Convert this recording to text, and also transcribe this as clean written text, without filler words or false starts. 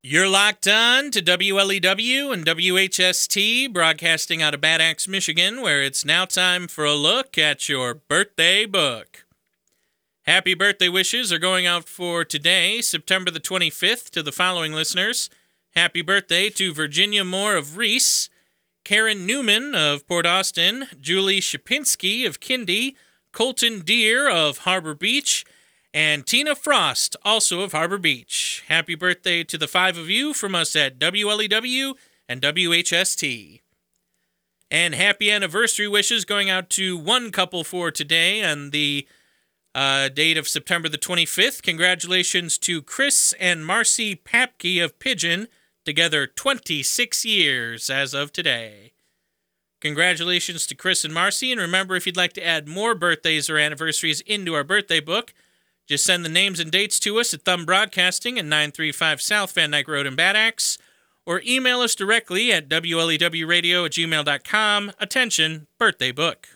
You're locked on to WLEW and WHST, broadcasting out of Bad Axe, Michigan, where it's now time for a look at your birthday book. Happy birthday wishes are going out for today, September the 25th, to the following listeners. Happy birthday to Virginia Moore of Reese, Karen Newman of Port Austin, Julie Shapinski of Kindy, Colton Deere of Harbor Beach, and Tina Frost, also of Harbor Beach. Happy birthday to the five of you from us at WLEW and WHST. And happy anniversary wishes going out to one couple for today on the date of September the 25th. Congratulations to Chris and Marcy Papke of Pigeon, together 26 years as of today. Congratulations to Chris and Marcy, and remember, if you'd like to add more birthdays or anniversaries into our birthday book, just send the names and dates to us at Thumb Broadcasting at 935 South Van Dyke Road in Bad Axe, or email us directly at WLEWradio@gmail.com. Attention, birthday book.